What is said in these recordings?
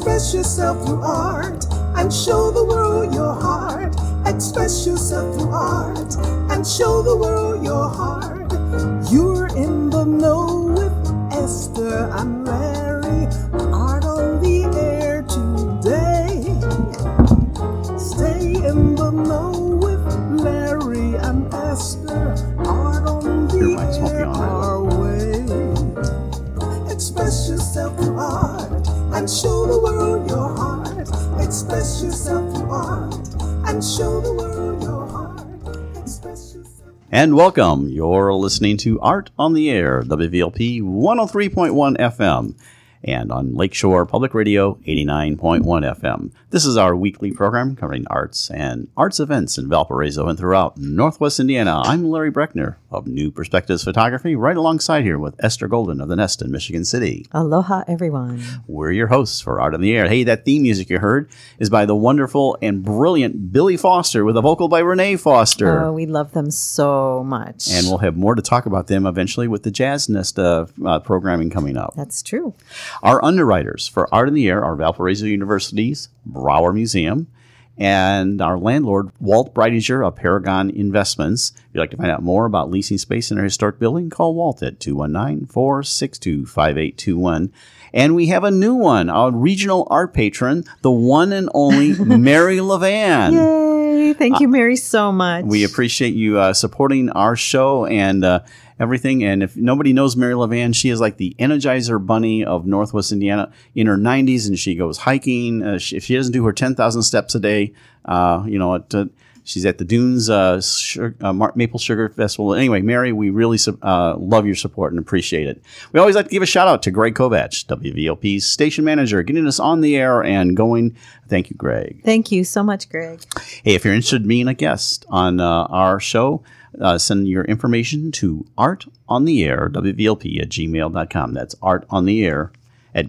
Express yourself through art and show the world your heart. Express yourself through art and show the world your heart. You're in the know with Esther and Larry. Art on the air today. Stay in the know with Larry and Esther. Art on the air our way. Express yourself through art and show the world your heart. Express yourself through art and show the world your heart. Express yourself. And welcome. You're listening to Art on the Air, WVLP 103.1 FM, and on Lakeshore Public Radio 89.1 FM. This is our weekly program covering arts and arts events in Valparaiso and throughout Northwest Indiana. I'm Larry Breckner of New Perspectives Photography, right alongside here with Esther Golden of the Nest in Michigan City. Aloha, everyone. We're your hosts for Art on the Air. Hey, that theme music you heard is by the wonderful and brilliant Billy Foster with a vocal by Renee Foster. Oh, we love them so much. And we'll have more to talk about them eventually with the Jazz Nest programming coming up. That's true. Our underwriters for Art in the Air are Valparaiso University's Brower Museum and our landlord, Walt Breitinger of Paragon Investments. If you'd like to find out more about leasing space in our historic building, call Walt at 219-462-5821. And we have a new one, our regional art patron, the one and only Mary Levan. Yay! Thank you, Mary, so much. We appreciate you supporting our show and everything. And if nobody knows Mary Levan, she is like the Energizer Bunny of Northwest Indiana in her 90s, and she goes hiking. If she doesn't do her 10,000 steps a day, she's at the Dunes Maple Sugar Festival. Anyway, Mary, we really love your support and appreciate it. We always like to give a shout out to Greg Kovach, WVLP's station manager, getting us on the air and going. Thank you, Greg. Thank you so much, Greg. Hey, if you're interested in being a guest on our show, send your information to artontheair@wvlp@gmail.com. That's artontheair at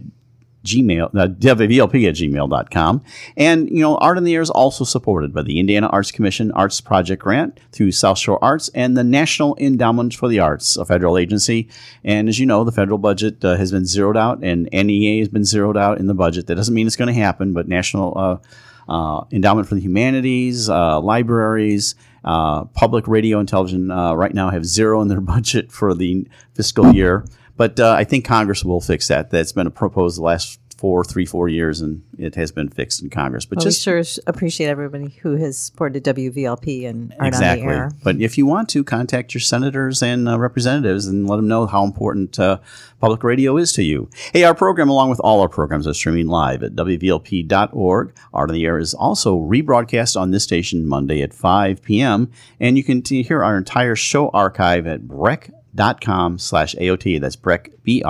WVLP@gmail.com. And, Art on the Air is also supported by the Indiana Arts Commission Arts Project Grant through South Shore Arts and the National Endowment for the Arts, a federal agency. And as you know, the federal budget has been zeroed out, and NEA has been zeroed out in the budget. That doesn't mean it's going to happen, but National Endowment for the Humanities, libraries, public radio and television right now have zero in their budget for the fiscal year. But I think Congress will fix that. That's been proposed the last 4 years, and it has been fixed in Congress. But we sure appreciate everybody who has supported WVLP and Art on the Air. But if you want to, contact your senators and representatives and let them know how important public radio is to you. Hey, our program, along with all our programs, are streaming live at WVLP.org. Art on the Air is also rebroadcast on this station Monday at 5 p.m., and you can hear our entire show archive at brech.com/AOTA. That's Brech,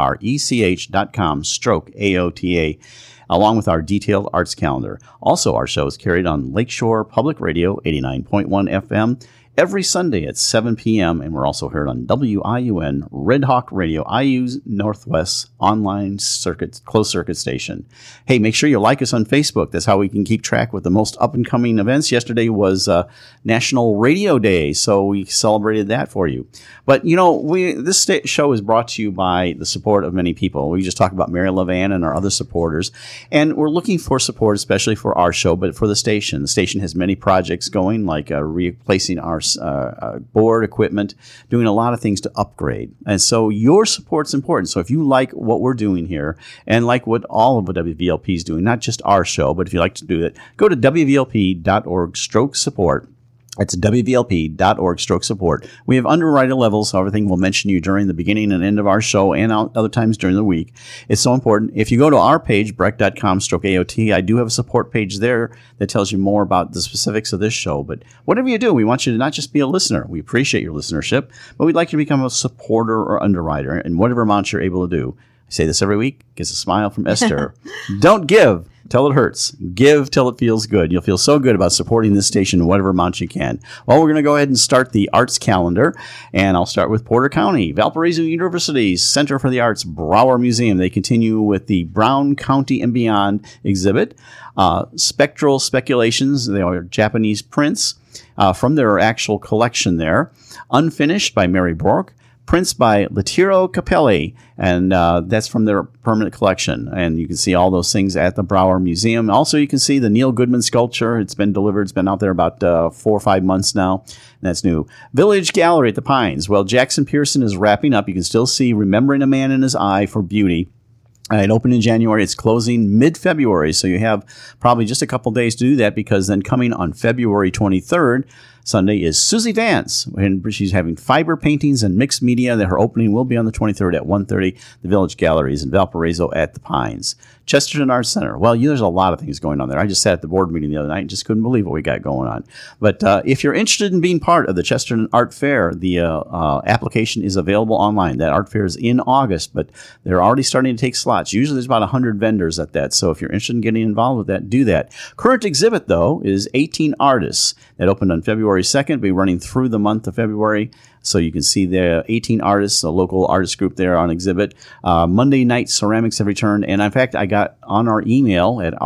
BRECH.com/AOTA, along with our detailed arts calendar. Also, our show is carried on Lakeshore Public Radio 89.1 FM every Sunday at 7 p.m., and we're also heard on WIUN Red Hawk Radio, IU's Northwest online closed circuit station. Hey, make sure you like us on Facebook. That's how we can keep track with the most up-and-coming events. Yesterday was National Radio Day, so we celebrated that for you. But, this show is brought to you by the support of many people. We just talked about Mary Levan and our other supporters, and we're looking for support, especially for our show, but for the station. The station has many projects going, like replacing our board equipment, doing a lot of things to upgrade. And so your support's important. So if you like what we're doing here and like what all of what WVLP is doing, not just our show, but if you like to do it, go to WVLP.org/support. It's WVLP.org/support. We have underwriter levels, so everything we'll mention you during the beginning and end of our show and other times during the week. It's so important. If you go to our page, brech.com/AOT, I do have a support page there that tells you more about the specifics of this show. But whatever you do, we want you to not just be a listener. We appreciate your listenership, but we'd like you to become a supporter or underwriter, and whatever amount you're able to do. I say this every week. Gets a smile from Esther. Don't give till it hurts. Give till it feels good. You'll feel so good about supporting this station in whatever amount you can. Well, we're going to go ahead and start the arts calendar, and I'll start with Porter County. Valparaiso University's Center for the Arts Brower Museum. They continue with the Brown County and Beyond exhibit. Spectral Speculations. They are Japanese prints from their actual collection there. Unfinished by Mary Bork. prints by Latiro Capelli, and that's from their permanent collection. And you can see all those things at the Brauer Museum. Also, you can see the Neil Goodman sculpture. It's been delivered. It's been out there about 4 or 5 months now. And that's new. Village Gallery at the Pines. Well, Jackson Pearson is wrapping up. You can still see Remembering a Man in His Eye for Beauty. It opened in January. It's closing mid-February, so you have probably just a couple days to do that, because then coming on February 23rd, Sunday, is Susie Vance, and she's having fiber paintings and mixed media. Her opening will be on the 23rd at 1:30. The Village Galleries in Valparaiso at the Pines. Chesterton Arts Center. Well, there's a lot of things going on there. I just sat at the board meeting the other night and just couldn't believe what we got going on. But if you're interested in being part of the Chesterton Art Fair, the application is available online. That art fair is in August, but they're already starting to take slots. Usually there's about 100 vendors at that. So if you're interested in getting involved with that, do that. Current exhibit, though, is 18 Artists. That opened on February 2nd, be running through the month of February. So you can see the 18 Artists, a local artist group there on exhibit. Monday night ceramics have returned. And in fact, I got on our email at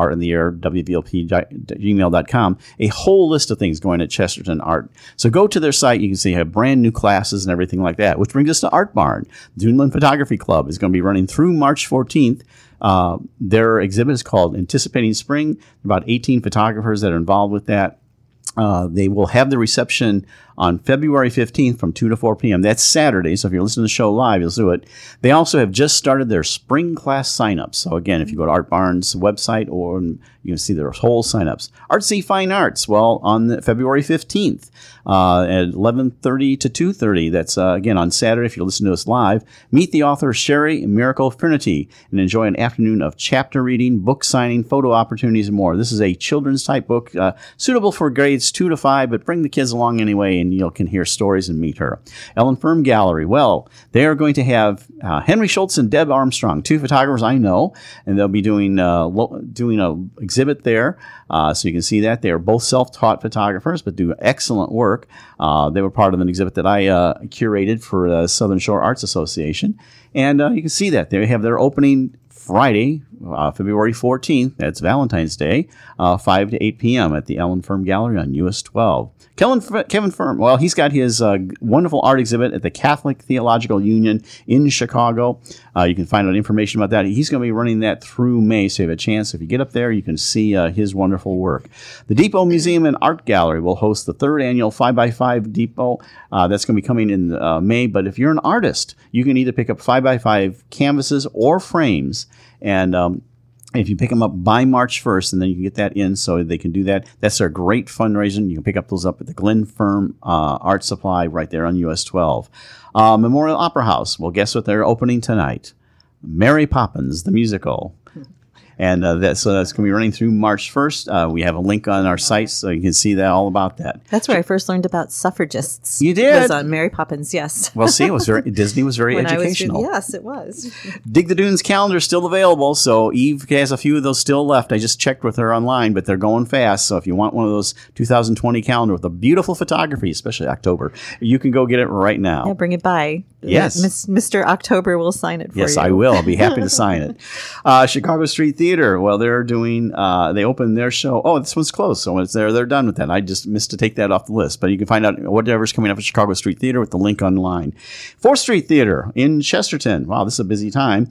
artintheair.wvlp.gmail.com a whole list of things going at Chesterton Art. So go to their site. You can see they have brand new classes and everything like that, which brings us to Art Barn. Duneland Photography Club is going to be running through March 14th. Their exhibit is called Anticipating Spring. About 18 photographers that are involved with that. They will have the reception on February 15th from 2 to 4 p.m. That's Saturday, so if you're listening to the show live, you'll do it. They also have just started their spring class signups. So again, if you go to Art Barn's website, or you can see their whole signups. Artsy Fine Arts, well, on February 15th at 11:30 to 2:30. That's, again, on Saturday, if you listen to us live. Meet the author Sherry Miracle Trinity and enjoy an afternoon of chapter reading, book signing, photo opportunities, and more. This is a children's type book, suitable for grades 2 to 5, but bring the kids along anyway, and you can hear stories and meet her. Ellen Firm Gallery. Well, they are going to have Henry Schultz and Deb Armstrong, 2 photographers I know, and they'll be doing a exhibit there. So you can see that. They are both self-taught photographers, but do excellent work. They were part of an exhibit that I curated for the Southern Shore Arts Association. And you can see that. They have their opening Friday, February 14th. That's Valentine's Day, 5 to 8 p.m. at the Ellen Firm Gallery on US 12. Kevin Firm, well, he's got his wonderful art exhibit at the Catholic Theological Union in Chicago. You can find out information about that. He's going to be running that through May, so you have a chance. If you get up there, you can see his wonderful work. The Depot Museum and Art Gallery will host the 3rd annual 5x5 Depot. That's going to be coming in May, but if you're an artist, you can either pick up 5x5 canvases or frames, and if you pick them up by March 1st, and then you can get that in so they can do that. That's their great fundraising. You can pick up those up at the Glen Firm Art Supply right there on US 12. Memorial Opera House. Well, guess what? They're opening tonight. Mary Poppins, the musical. And that's going to be running through March 1st. We have a link on our site, so you can see that all about that. That's where I first learned about suffragists. You did? It was on Mary Poppins, yes. Well, see, Disney was very educational. Yes, it was. Dig the Dunes calendar is still available, so Eve has a few of those still left. I just checked with her online, but they're going fast. So if you want one of those 2020 calendar with a beautiful photography, especially October, you can go get it right now. Yeah, bring it by. Yes. Mr. October will sign it for you. Yes, I will. I'll be happy to sign it. Chicago Street Theater. Well, they're doing, they opened their show. Oh, this one's closed. So it's there. They're done with that. I just missed to take that off the list. But you can find out whatever's coming up at Chicago Street Theater with the link online. 4th Street Theater in Chesterton. Wow, this is a busy time.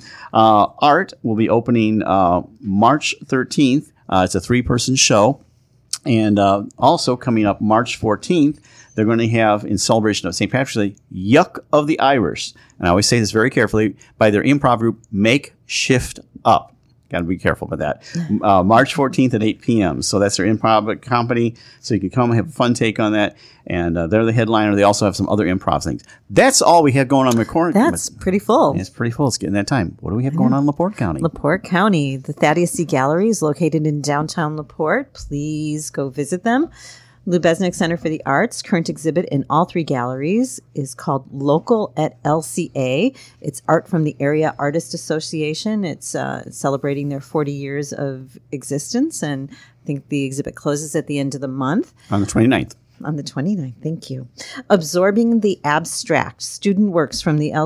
Art will be opening March 13th. It's a 3-person show. And also coming up March 14th, they're going to have, in celebration of St. Patrick's Day, Yuck of the Irish. And I always say this very carefully, by their improv group, Make Shift Up. Got to be careful about that. March 14th at 8 p.m. So that's their improv company. So you can come and have a fun take on that. And they're the headliner. They also have some other improv things. That's all we have going on in McCormick. That's pretty full. It's pretty full. It's getting that time. What do we have going on in LaPorte County? LaPorte County. The Thaddeus C. Gallery is located in downtown LaPorte. Please go visit them. Lou Besnick Center for the Arts. Current exhibit in all 3 galleries is called Local at LCA. It's art from the Area Artist Association. It's celebrating their 40 years of existence, and I think the exhibit closes at the end of the month. On the 29th. On the 29th, thank you. Absorbing the Abstract, student works from the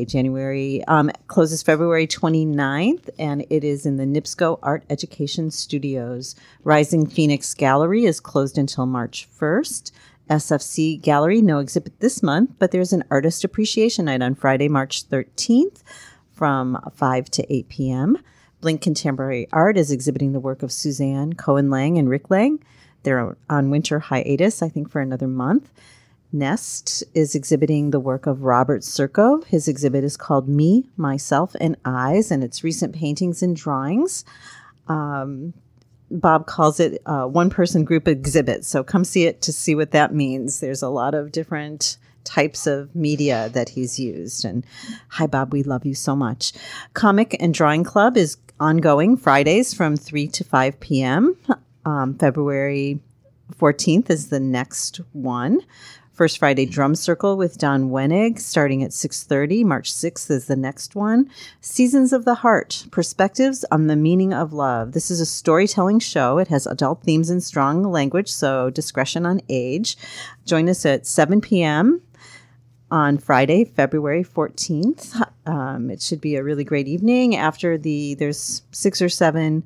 LCA, closes February 29th, and it is in the NIPSCO Art Education Studios. Rising Phoenix Gallery is closed until March 1st, SFC Gallery, no exhibit this month, but there's an artist appreciation night on Friday, March 13th from 5 to 8 p.m. Blink Contemporary Art is exhibiting the work of Suzanne Cohen-Lang and Rick Lang. They're on winter hiatus, I think, for another month. Nest is exhibiting the work of Robert Circo. His exhibit is called Me, Myself, and Eyes, and it's recent paintings and drawings. Bob calls it a one-person group exhibit, so come see it to see what that means. There's a lot of different types of media that he's used. And hi, Bob, we love you so much. Comic and Drawing Club is ongoing Fridays from 3 to 5 p.m. February 14th is the next one. First Friday Drum Circle with Don Wenig starting at 6:30. March 6th is the next one. Seasons of the Heart, Perspectives on the Meaning of Love. This is a storytelling show. It has adult themes and strong language, so discretion on age. Join us at 7 p.m. on Friday, February 14th. It should be a really great evening. After there's 6 or 7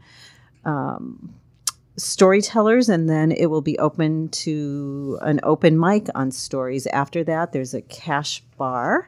storytellers, and then it will be open to an open mic on stories. After that, there's a cash bar.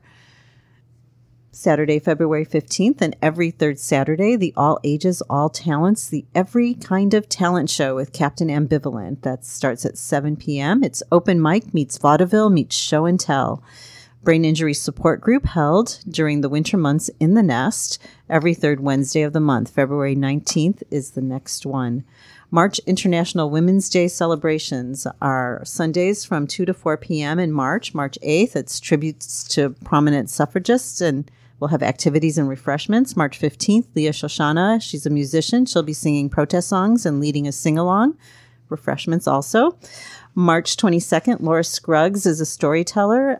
Saturday, February 15th, and every third Saturday, the All Ages, All Talents, the Every Kind of Talent Show with Captain Ambivalent. That starts at 7 p.m. It's open mic meets vaudeville meets show and tell. Brain Injury Support Group held during the winter months in the Nest every third Wednesday of the month. February 19th is the next one. March International Women's Day celebrations are Sundays from 2 to 4 p.m. in March. March 8th, it's tributes to prominent suffragists, and we'll have activities and refreshments. March 15th, Leah Shoshana, she's a musician. She'll be singing protest songs and leading a sing-along. Refreshments also. March 22nd, Laura Scruggs is a storyteller.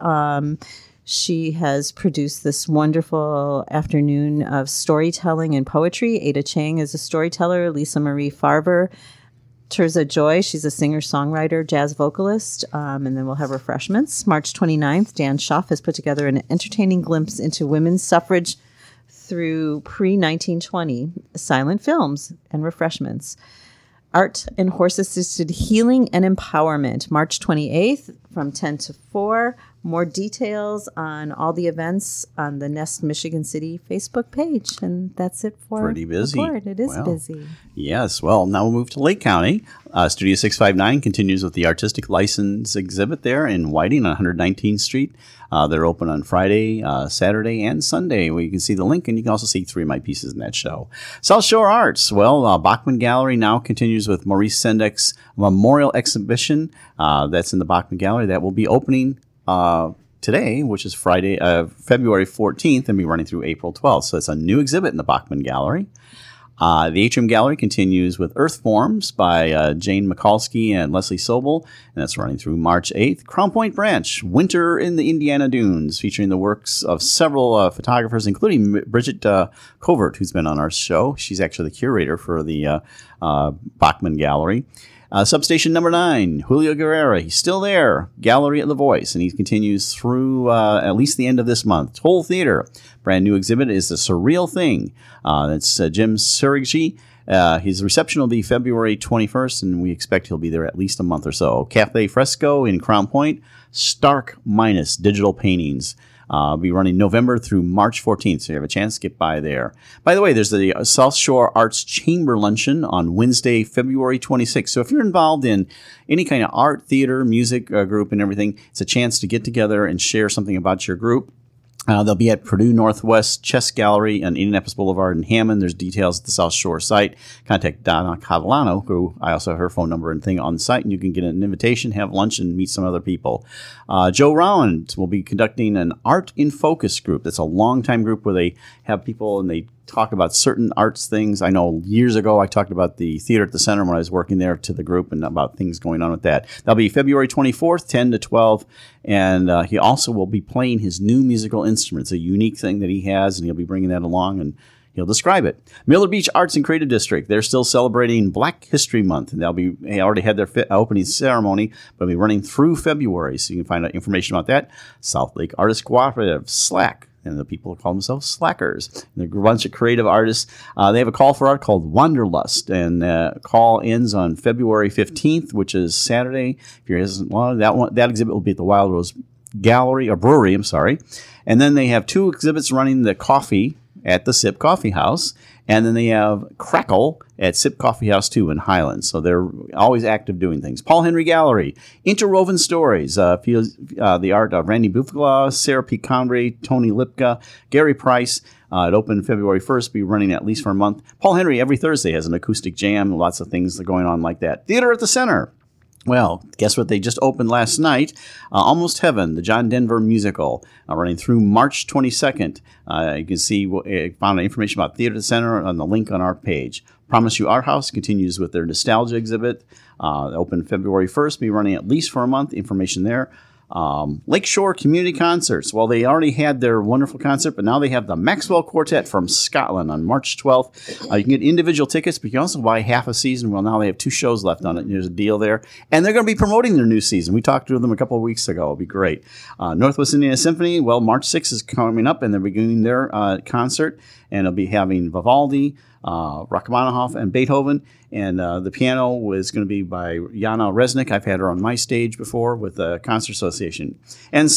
She has produced this wonderful afternoon of storytelling and poetry. Ada Chang is a storyteller. Lisa Marie Farver. Terza Joy, she's a singer-songwriter, jazz vocalist. And then we'll have refreshments. March 29th, Dan Schaff has put together an entertaining glimpse into women's suffrage through pre-1920 silent films and refreshments. Art and Horse-Assisted Healing and Empowerment, March 28th from 10 to 4. More details on all the events on the Nest Michigan City Facebook page. And that's it for Pretty busy. Report. It is busy. Yes. Well, now we'll move to Lake County. Studio 659 continues with the Artistic License exhibit there in Whiting on 119th Street. They're open on Friday, Saturday, and Sunday, where you can see the link, and you can also see 3 of my pieces in that show. South Shore Arts. Well, Bachman Gallery now continues with Maurice Sendak Memorial Exhibition. That's in the Bachman Gallery. That will be opening today, which is Friday, February 14th, and be running through April 12th. So it's a new exhibit in the Bachman Gallery. The Atrium Gallery continues with Earth Forms by Jane Mikulski and Leslie Sobel, and that's running through March 8th. Crown Point Branch, Winter in the Indiana Dunes, featuring the works of several photographers, including Bridget Covert, who's been on our show. She's actually the curator for the Bachman Gallery. Substation number 9, Julio Guerrera, he's still there. Gallery at the Voice, and he continues through at least the end of this month. Toll Theater, brand new exhibit is The Surreal Thing. That's Jim Surigi. His reception will be February 21st, and we expect he'll be there at least a month or so. Cafe Fresco in Crown Point, Stark Minus Digital Paintings. Be running November through March 14th, so you have a chance to get by there. By the way, there's the South Shore Arts Chamber Luncheon on Wednesday, February 26th. So if you're involved in any kind of art, theater, music group and everything, it's a chance to get together and share something about your group. They'll be at Purdue Northwest Chess Gallery on Indianapolis Boulevard in Hammond. There's details at the South Shore site. Contact Donna Catalano, who I also have her phone number and thing on the site, and you can get an invitation, have lunch, and meet some other people. Joe Rowand will be conducting an Art in Focus group. That's a long-time group where they have people and they talk about certain arts things. I know years ago I talked about the Theater at the Center when I was working there to the group and about things going on with that. That'll be February 24th, 10 to 12, and he also will be playing his new musical instrument. It's a unique thing that he has, and he'll be bringing that along, and he'll describe it. Miller Beach Arts and Creative District, they're still celebrating Black History Month, and they already had their opening ceremony, but it'll be running through February, so you can find out information about that. South Lake Artists Cooperative, SLAC. and the people call themselves Slackers. They're a bunch of creative artists. They have a call for art called Wanderlust, and call ends on February 15th, which is Saturday. If you're that exhibit will be at the Wild Rose Brewery. I'm sorry. And then they have 2 exhibits running the coffee at the Sip Coffee House. And then they have Crackle at Sip Coffee House 2 in Highlands. So they're always active doing things. Paul Henry Gallery, Interwoven Stories, the art of Randy Bufala, Sarah P. Conry, Tony Lipka, Gary Price. It opened February 1st, be running at least for a month. Paul Henry every Thursday has an acoustic jam, lots of things going on like that. Theater at the Center. Well, guess what? They just opened last night. Almost Heaven, the John Denver musical, running through March 22nd. You can see, found information about Theater Center on the link on our page. Promise You Art House continues with their nostalgia exhibit. Opened February 1st, be running at least for a month. Information there. Lakeshore Community Concerts. Well, they already had their wonderful concert, but now they have the Maxwell Quartet from Scotland on March 12th. You can get individual tickets, but you can also buy half a season. Well, now they have 2 shows left on it. There's a deal there. And they're going to be promoting their new season. We talked to them a couple of weeks ago. It'll be great. Northwest Indiana Symphony, well, March 6th is coming up, and they're beginning their concert. And they'll be having Vivaldi, Rachmaninoff, and Beethoven. And the piano is going to be by Jana Resnick. I've had her on my stage before with the Concert Association. And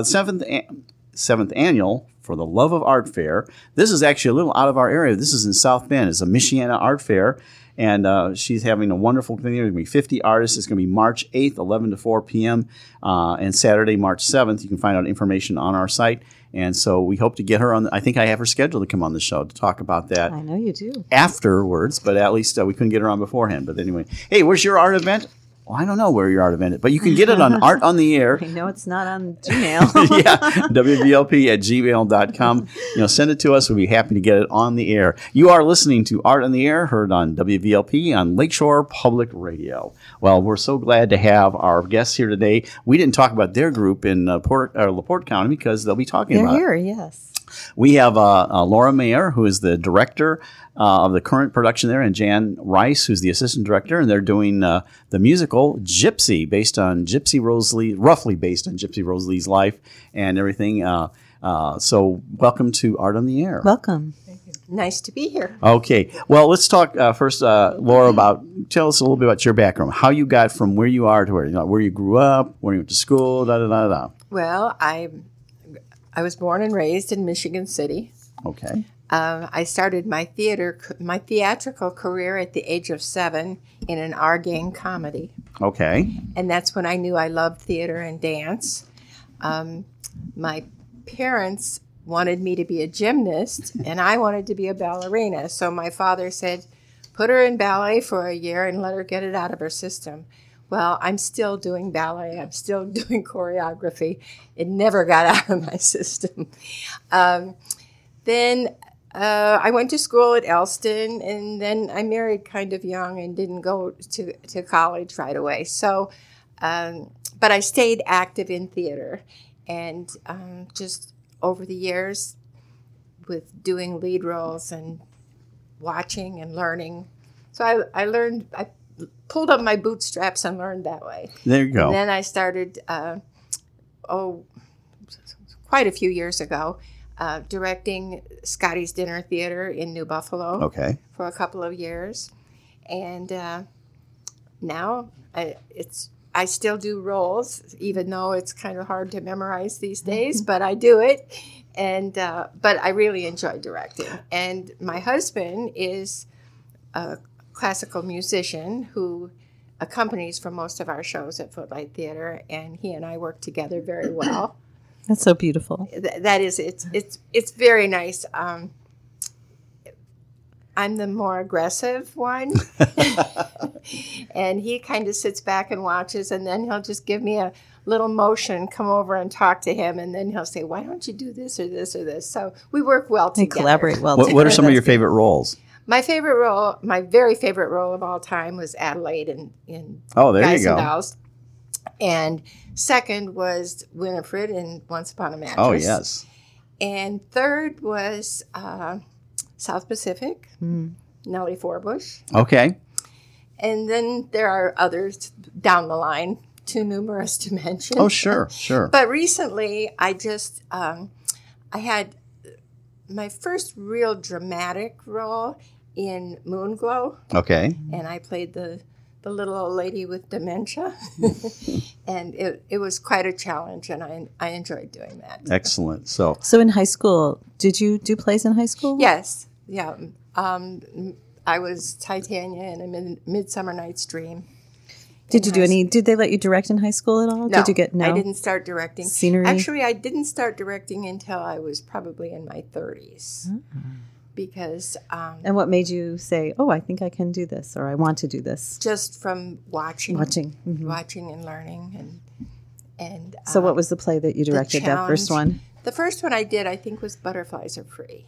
7th annual for the Love of Art Fair. This is actually a little out of our area. This is in South Bend. It's a Michiana Art Fair. And she's having a wonderful thing. There's going to be 50 artists. It's going to be March 8th, 11 to 4 p.m. And Saturday, March 7th. You can find out information on our site. And so we hope to get her on. I think I have her scheduled to come on the show to talk about that. I know you do. Afterwards, but at least we couldn't get her on beforehand. But anyway, hey, where's your art event? Well, I don't know where your art event is, but you can get it on Art on the Air. I know it's not on Gmail. Yeah, WVLP@gmail.com. Send it to us. We'll be happy to get it on the air. You are listening to Art on the Air, heard on WVLP on Lakeshore Public Radio. Well, we're so glad to have our guests here today. We didn't talk about their group in LaPorte County because they'll be talking about it. They're here, yes. We have Laura Mayer, who is the director of the current production there, and Jan Rice, who's the assistant director, and they're doing the musical Gypsy, roughly based on Gypsy Rose Lee's life and everything. So welcome to Art on the Air. Welcome. Nice to be here. Okay. Well, let's talk first, Laura, tell us a little bit about your background, how you got from where you are to where you grew up, where you went to school, da-da-da-da. Well, I was born and raised in Michigan City. Okay. I started my theatrical career at the age of 7 in an R-gang comedy. Okay. And that's when I knew I loved theater and dance. My parents wanted me to be a gymnast, and I wanted to be a ballerina. So my father said, put her in ballet for a year and let her get it out of her system. Well, I'm still doing ballet. I'm still doing choreography. It never got out of my system. Then I went to school at Elston, and then I married kind of young and didn't go to college right away. So, but I stayed active in theater, and just over the years with doing lead roles and watching and learning. So I learned, I pulled up my bootstraps and learned that way. There you go. And then I started, quite a few years ago, directing Scotty's Dinner Theater in New Buffalo. Okay. For a couple of years. And now I still do roles, even though it's kind of hard to memorize these days, but I do it. And but I really enjoy directing. And my husband is a classical musician who accompanies for most of our shows at Footlight Theater, and he and I work together very well. That's so beautiful. That is, it's very nice. I'm the more aggressive one, and he kind of sits back and watches, and then he'll just give me a little motion, come over and talk to him, and then he'll say, why don't you do this or this or this? So we work well together. They collaborate well together. What are some of your favorite roles? My favorite role, my very favorite role of all time was Adelaide in there Guys you go. and Dolls. And second was Winifred in Once Upon a Mattress. Oh, yes. And third was South Pacific, Nellie Forbush. Okay. And then there are others down the line, too numerous to mention. Oh, sure. But recently, I just, I had my first real dramatic role in Moonglow, Okay. and I played the little old lady with dementia, and it was quite a challenge, and I enjoyed doing that. Excellent. So, So in high school, did you do plays in high school? Yes, yeah. I was Titania in a Midsummer Night's Dream. Did you do any? Did they let you direct in high school at all? No, Did you get I didn't start directing. Scenery? Actually, I didn't start directing until I was probably in my 30s. Because And what made you say, "Oh, I think I can do this," or "I want to do this"? just from watching and learning, and So, what was the play that you directed? That first challenge. one. The first one I did, I think, was Butterflies Are Free,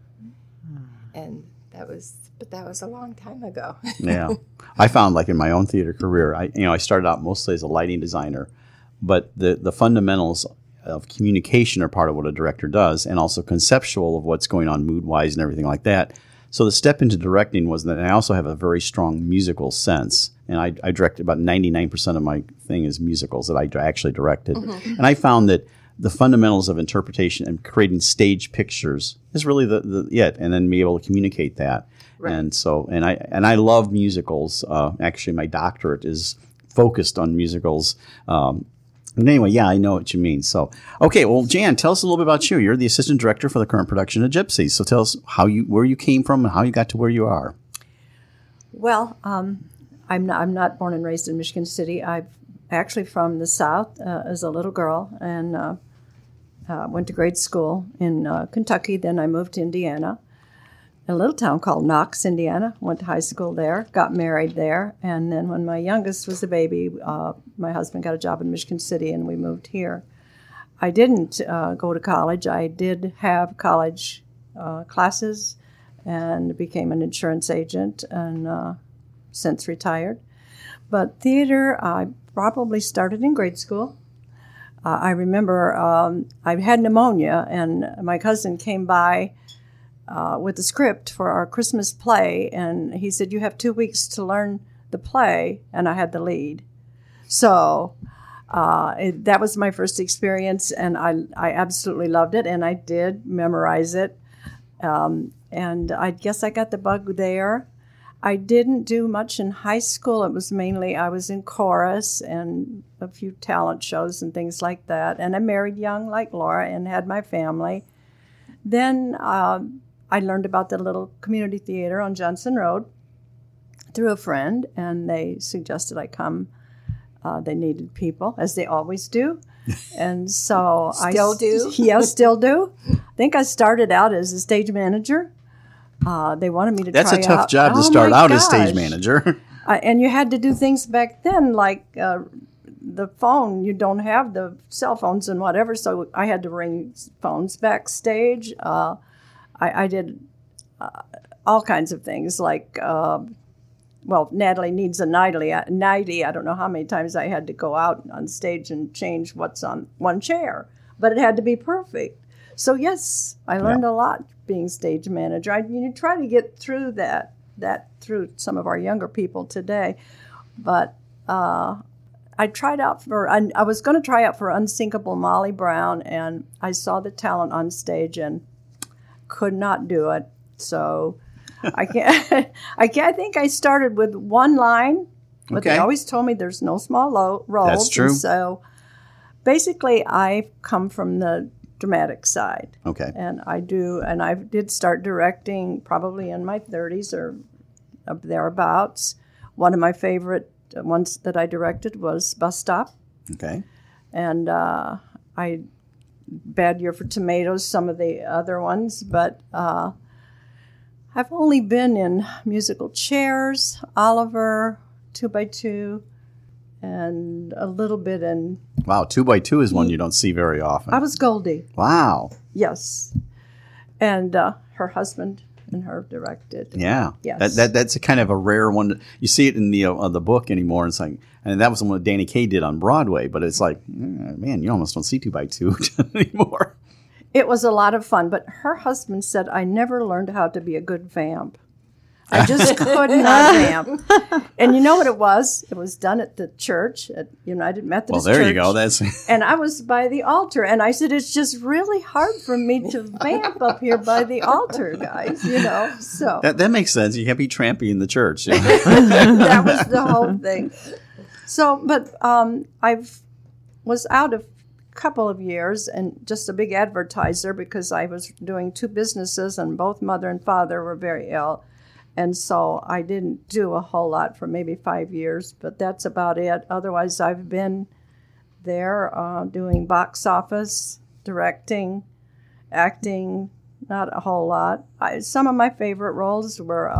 and that was a long time ago. yeah. I found like in my own theater career, I started out mostly as a lighting designer, but the fundamentals of communication are part of what a director does, and also conceptual of what's going on mood-wise and everything like that. So the step into directing was that I also have a very strong musical sense, and I directed about 99% of my thing is musicals that I actually directed. And I found that the fundamentals of interpretation and creating stage pictures is really the it, and then be able to communicate that. Right. And so, and I love musicals. Actually, my doctorate is focused on musicals. But anyway, yeah, I know what you mean. So, okay, well, Jan, tell us a little bit about you. You're the assistant director for the current production of Gypsies. So tell us where you came from and how you got to where you are. Well, I'm not born and raised in Michigan City. I'm actually from the South as a little girl, and went to grade school in Kentucky. Then I moved to Indiana, a little town called Knox, Indiana. Went to high school there, got married there, and then when my youngest was a baby, my husband got a job in Michigan City, and we moved here. I didn't go to college. I did have college classes and became an insurance agent, and since retired. But theater, I probably started in grade school. I remember I had pneumonia, and my cousin came by with the script for our Christmas play, and he said, "You have 2 weeks to learn the play," and I had the lead. So that was my first experience, and I absolutely loved it, and I did memorize it. And I guess I got the bug there. I didn't do much in high school. It was mainly I was in chorus and a few talent shows and things like that. And I married young like Laura and had my family. Then I learned about the little community theater on Johnson Road through a friend, and they suggested I come. They needed people, as they always do. And so Still do? Yeah, still do. I think I started out as a stage manager. They wanted me to That's try a tough out. job to Oh start my out as stage gosh. manager. And you had to do things back then like the phone. You don't have the cell phones and whatever, so I had to ring phones backstage. I did all kinds of things like, Natalie needs a nightie. I don't know how many times I had to go out on stage and change what's on one chair, but it had to be perfect. So yes, I learned a lot being stage manager. You try to get through that through some of our younger people today, but I tried out I was going to try out for Unsinkable Molly Brown, and I saw the talent on stage and could not do it. So I can't. I think I started with one line, but they always told me there's no small roles. That's true. And so basically, I come from the dramatic side. Okay. And I did start directing probably in my 30s or thereabouts. One of my favorite ones that I directed was Bus Stop. Okay. And Bad Year for Tomatoes, some of the other ones, but I've only been in musical chairs, Oliver, 2x2, and a little bit in... Wow, 2x2 is one you don't see very often. I was Goldie. Wow. Yes. And her husband and her directed. Yeah. Yes. That's a kind of a rare one. You see it in the book anymore. It's like, and that was the one that Danny Kaye did on Broadway, but it's like, man, you almost don't see 2x2 anymore. It was a lot of fun, but her husband said, I never learned how to be a good vamp. I just could not ramp. And you know what it was? It was done at the church, at United Methodist Well, there Church. you go. That's And I was by the altar, and I said, it's just really hard for me to vamp up here by the altar, guys, So that makes sense. You can't be trampy in the church. that was the whole thing. So, but I was out a couple of years and just a big advertiser because I was doing 2 businesses, and both mother and father were very ill. And so I didn't do a whole lot for maybe 5 years, but that's about it. Otherwise, I've been there doing box office, directing, acting, not a whole lot. Some of my favorite roles were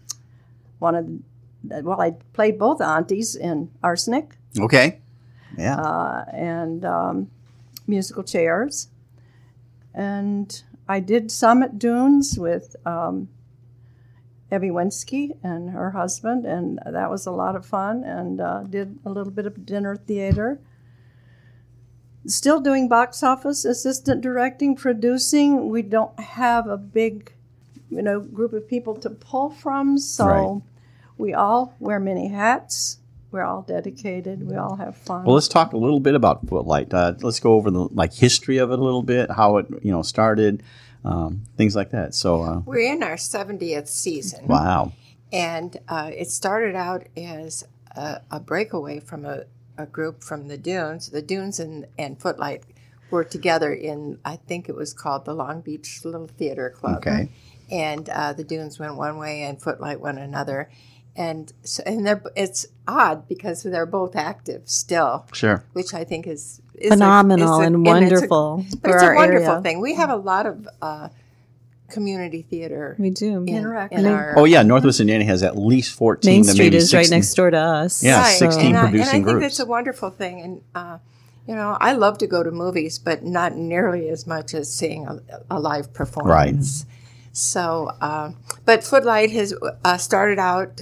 I played both aunties in Arsenic Okay. Yeah. and Musical Chairs. And I did some at Dunes with Evie Wensky and her husband, and that was a lot of fun, and did a little bit of dinner theater. Still doing box office, assistant directing, producing. We don't have a big, group of people to pull from, so Right. we all wear many hats. We're all dedicated. We all have fun. Well, let's talk a little bit about Footlight. Let's go over the history of it a little bit, how it started, things like that. So, We're in our 70th season. wow. And it started out as a breakaway from a group from the Dunes. The Dunes and Footlight were together in, I think it was called the Long Beach Little Theater Club. Okay. And the Dunes went one way and Footlight went another. And it's odd because they're both active still, Sure. which I think is Phenomenal and wonderful But for it's a our wonderful area. thing. We have a lot of community theater We do. in our. Oh, yeah. Northwest Indiana has at least 14 Main to Street maybe is right 16. next door to us. Yeah, Right. 16 and producing I think groups. that's a wonderful thing. And, I love to go to movies, but not nearly as much as seeing a live performance. So, but Footlight has started out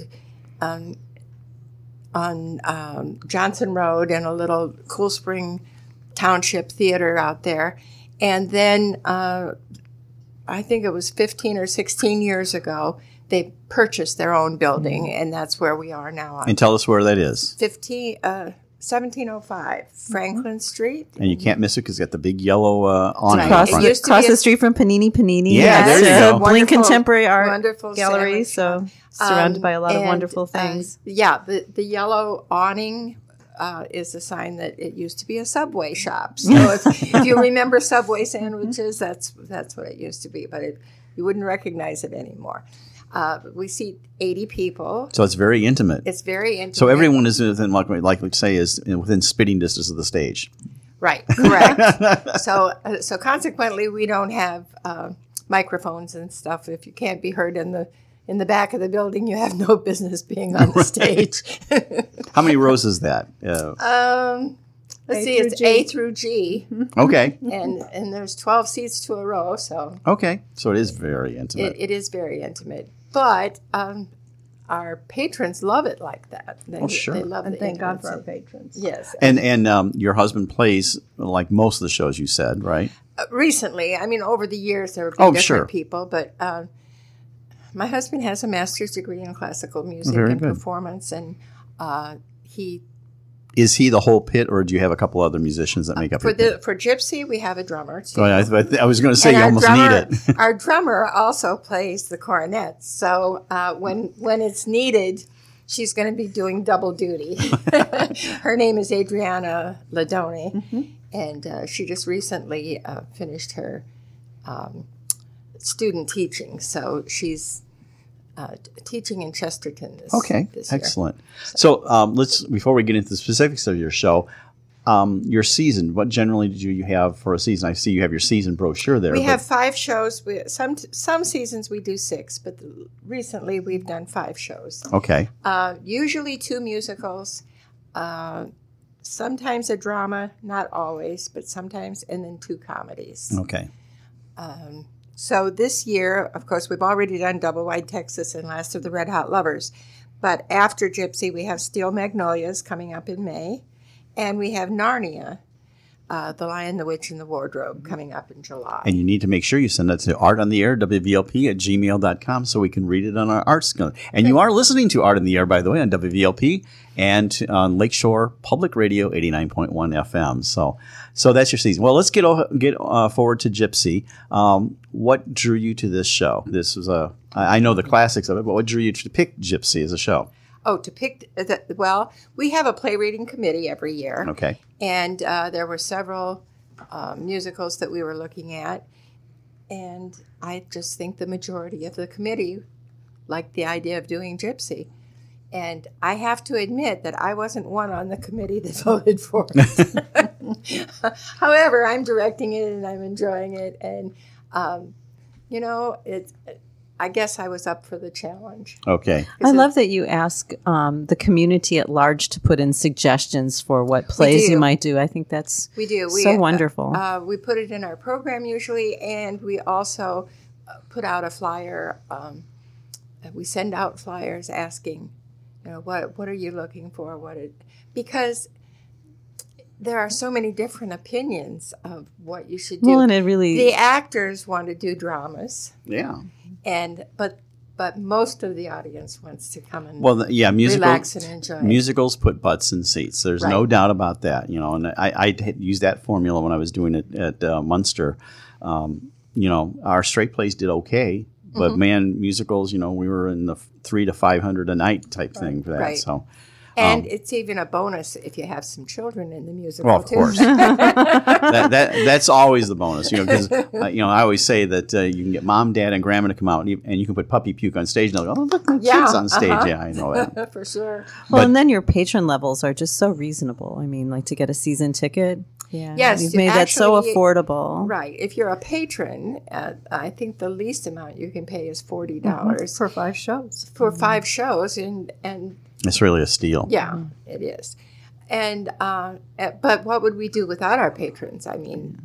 on Johnson Road in a little Cool Spring Township theater out there. And then I think it was 15 or 16 years ago, they purchased their own building, and that's where we are now on And tell us where that is. 1705 Franklin Street. And you can't miss it because it's got the big yellow awning Right. in Across, front. It used to across be the a- street from Panini Panini. Yeah, there you It's go. a Blink Wonderful- Contemporary Art wonderful Gallery, sandwich so surrounded by a lot of and, wonderful things. The yellow awning is a sign that it used to be a Subway shop. So if you remember Subway sandwiches, that's what it used to be, but you wouldn't recognize it anymore. We see 80 people. So it's very intimate. It's very intimate. So everyone is within, like we say, is within spitting distance of the stage. Right, correct. So consequently, we don't have microphones and stuff. If you can't be heard in the back of the building, you have no business being on the stage. How many rows is that? Let's see, through it's G. A through G, Okay. and there's 12 seats to a row, so Okay. So it is very intimate. it is very intimate. But our patrons love it like that. Sure. They love And the thank God for our intimacy. patrons. Yes. And your husband plays like most of the shows you said, right? Recently, I mean, over the years, there have been different sure. people, but my husband has a master's degree in classical music Very and good. performance, and he Is he the whole pit, or do you have a couple other musicians that make up for your pit? for Gypsy, we have a drummer too. Oh, I was going to say And you our almost drummer, need it. Our drummer also plays the cornet, so when it's needed, she's going to be doing double duty. Her name is Adriana Ladoni, and she just recently finished her student teaching, so she's teaching in Chesterton this Okay, this year. excellent. So let's before we get into the specifics of your show, your season. What generally do you have for a season? I see you have your season brochure there. We but- have 5 shows. Some seasons we do 6, but recently we've done 5 shows. Okay. Usually 2 musicals, sometimes a drama, not always, but sometimes, and then 2 comedies. Okay. So this year, of course, we've already done Double Wide Texas and Last of the Red Hot Lovers. But after Gypsy, we have Steel Magnolias coming up in May, and we have Narnia The Lion, the Witch, and the Wardrobe coming up in July. And you need to make sure you send that to Art on the Air, WVLP at gmail.com, so we can read it on our Arts. And you are listening to Art on the Air, by the way, on WVLP and on Lakeshore Public Radio 89.1 FM. So that's your season. Well, let's get forward to Gypsy. What drew you to this show? This was I know the classics of it, but what drew you to pick Gypsy as a show? Oh, to pick well, we have a play reading committee every year. Okay. And there were several musicals that we were looking at. And I just think the majority of the committee liked the idea of doing Gypsy. And I have to admit that I wasn't one on the committee that voted for it. However, I'm directing it and I'm enjoying it. And, I guess I was up for the challenge. Okay. I love that you ask the community at large to put in suggestions for what plays you might do. I think that's so wonderful. We put it in our program usually, and we also put out a flyer. We send out flyers asking, what are you looking for? Because there are so many different opinions of what you should do. Well, and it really... The actors want to do dramas. Yeah. But most of the audience wants to come and relax and enjoy. Musicals put butts in seats. There's no doubt about that. And I used that formula when I was doing it at Munster. Our straight plays did okay, but musicals, we were in the 300 to 500 a night type thing for that. Right. So. And it's even a bonus if you have some children in the musical, well, of course. That's always the bonus, because I always say that you can get mom, dad, and grandma to come out, and you can put puppy puke on stage, and they'll go, "Oh, look, my kid's on stage." Yeah, I know that for sure. Well, and then your patron levels are just so reasonable. I mean, like to get a season ticket. Yeah, yes, you've made that so affordable. Right. If you're a patron, I think the least amount you can pay is $40 for 5 shows. For 5 shows, and it's really a steal. Yeah, it is. And but what would we do without our patrons? I mean,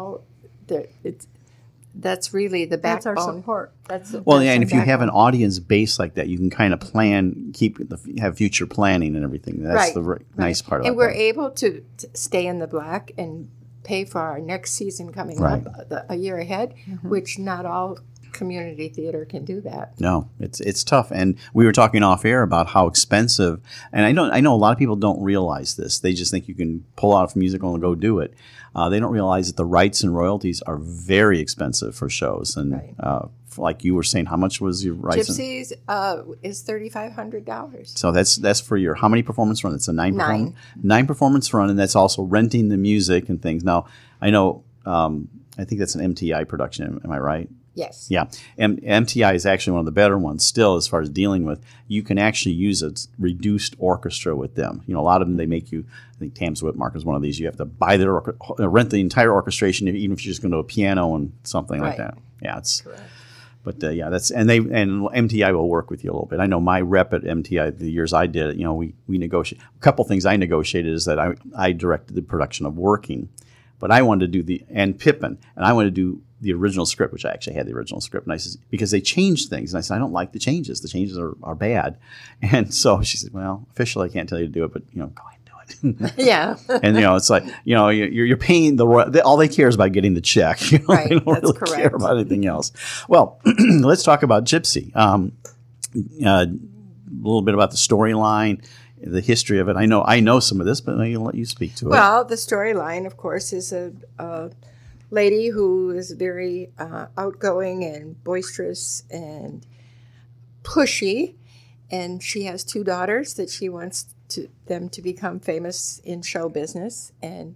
that's really the backbone. That's our support. And if you have an audience base like that, you can kind of plan, have future planning and everything. That's the nice part of it. And we're able to stay in the black and pay for our next season coming up a year ahead, which not all community theater can do that. No, it's tough. And we were talking off air about how expensive, and I know a lot of people don't realize this. They just think you can pull out a musical and go do it. They don't realize that the rights and royalties are very expensive for shows. And like you were saying, how much was your rights? Gypsies is $3,500. So that's for your, how many performance run? It's a 9 performance run, and that's also renting the music and things. Now, I know, I think that's an MTI production. Am I right? Yes. Yeah. MTI is actually one of the better ones still as far as dealing with. You can actually use a reduced orchestra with them. A lot of them, they make you, I think Tams Whitmark is one of these. You have to buy rent the entire orchestration, even if you're just going to a piano and something like that. Yeah, it's. Correct. But that's and MTI will work with you a little bit. I know my rep at MTI, the years I did it, we negotiate. A couple things I negotiated is that I directed the production of Working, but I wanted to do and Pippin, and I wanted to do the original script, which I actually had the original script. And I said, because they changed things. And I said, I don't like the changes. The changes are bad. And so she said, well, officially I can't tell you to do it, but, go ahead and do it. Yeah. And, it's like, you're paying all they care is about getting the check. Right. They don't That's really correct. care about anything else. Well, let's talk about Gypsy. A little bit about the storyline, the history of it. I know some of this, but maybe I'll let you speak to it. Well, the storyline, of course, is a lady who is very outgoing and boisterous and pushy, and she has 2 daughters that she wants them to become famous in show business, and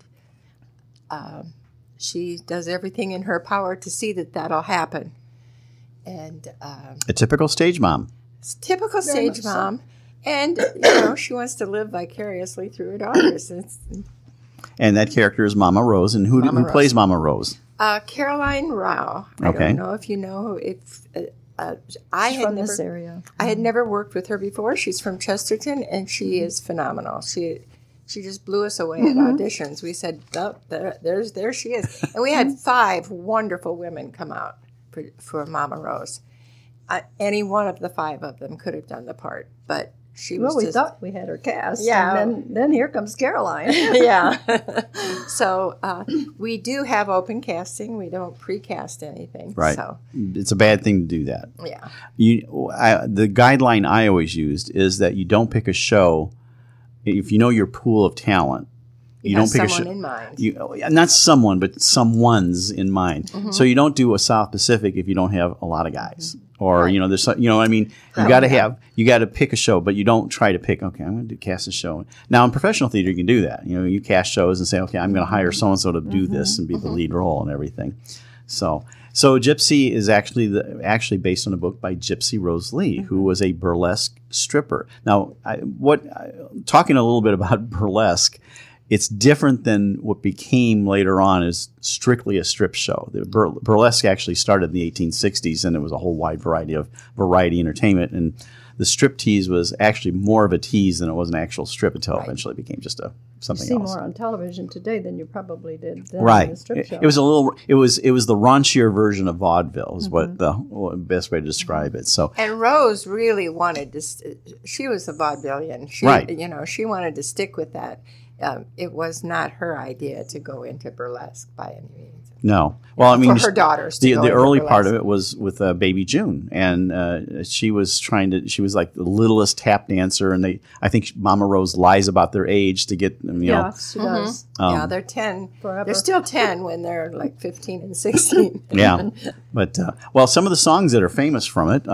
she does everything in her power to see that that'll happen. And a typical stage mom. Typical stage mom, and she wants to live vicariously through her daughters. And that character is Mama Rose. And who plays Mama Rose? Caroline Rao. I don't know if you know. She's from this area. I had never worked with her before. She's from Chesterton, and she is phenomenal. She just blew us away at auditions. We said, oh, there she is. And we had 5 wonderful women come out for Mama Rose. Any one of the 5 of them could have done the part, but she was Well, we just, thought we had her cast. Yeah. And then here comes Caroline. yeah. So we do have open casting. We don't precast anything. Right. So It's a bad thing to do that. yeah. The guideline I always used is that you don't pick a show if you know your pool of talent. You have don't pick a someone show. in mind. Not someone, but someone's in mind. Mm-hmm. So you don't do a South Pacific if you don't have a lot of guys, or Right. there's what I mean. You got to you got to pick a show, but you don't try to pick. Okay, I'm going to cast a show. Now in professional theater, you can do that. You cast shows and say, okay, I'm going to hire so and so to do this and be the lead role and everything. So Gypsy is actually based on a book by Gypsy Rose Lee, who was a burlesque stripper. Now, talking a little bit about burlesque. It's different than what became later on as strictly a strip show. The burlesque actually started in the 1860s, and it was a whole wide variety of variety entertainment. And the strip tease was actually more of a tease than it was an actual strip until eventually it became just something You see else. more on television today than you probably did then Right. in the strip show. It was the raunchier version of vaudeville is what the best way to describe it. So And Rose really wanted to. She was a vaudevillian. She, Right. She wanted to stick with that. It was not her idea to go into burlesque by any means. no, well, I mean, For her daughters to the go the into early part burlesque. of it was with Baby June, and she was like the littlest tap dancer, and I think Mama Rose lies about their age to get them, yeah, she does. Yeah, they're 10. Forever. They're still 10 when they're like 15 and 16. Yeah, but some of the songs that are famous from it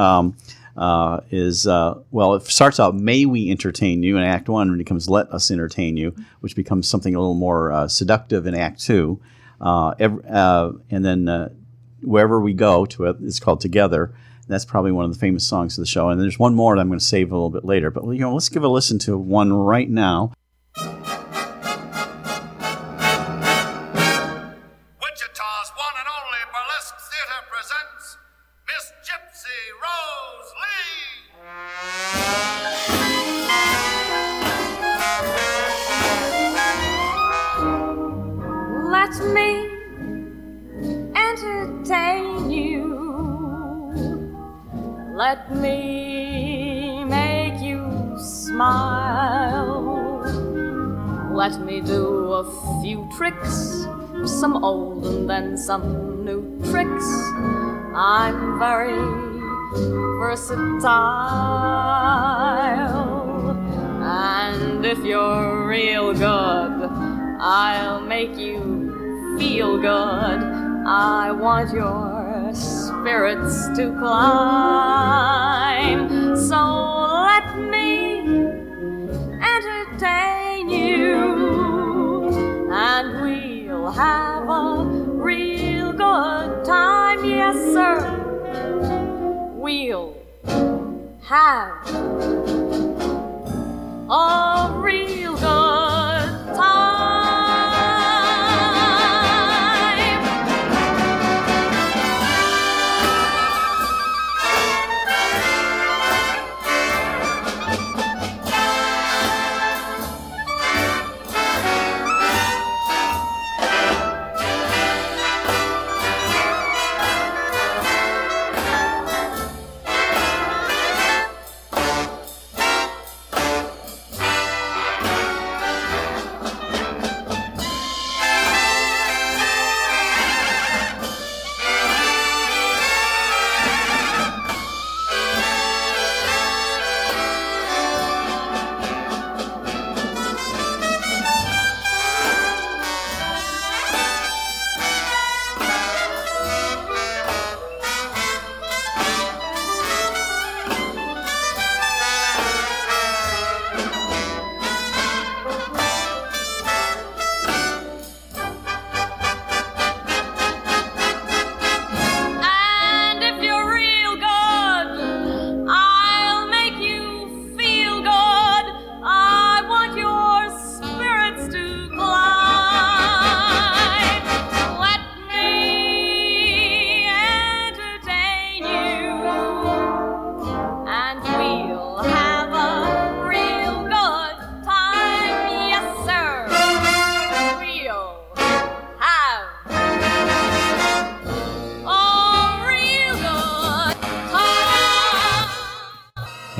it starts out "May We Entertain You" in Act 1, and it becomes "Let Us Entertain You," which becomes something a little more seductive in Act 2, and then "Wherever We Go" to it is called "Together." That's probably one of the famous songs of the show, and there's one more that I'm going to save a little bit later. But let's give a listen to one right now. Wichita's one and only burlesque theater presents Miss Gypsy Rose Lee. Let me entertain you. Let me make you smile. Let me do a few tricks, some old and then some new tricks. I'm very versatile. And if you're real good, I'll make you feel good. I want your spirits to climb. So let me entertain you, and we'll have a real good time. Yes, sir. We'll have a real good time.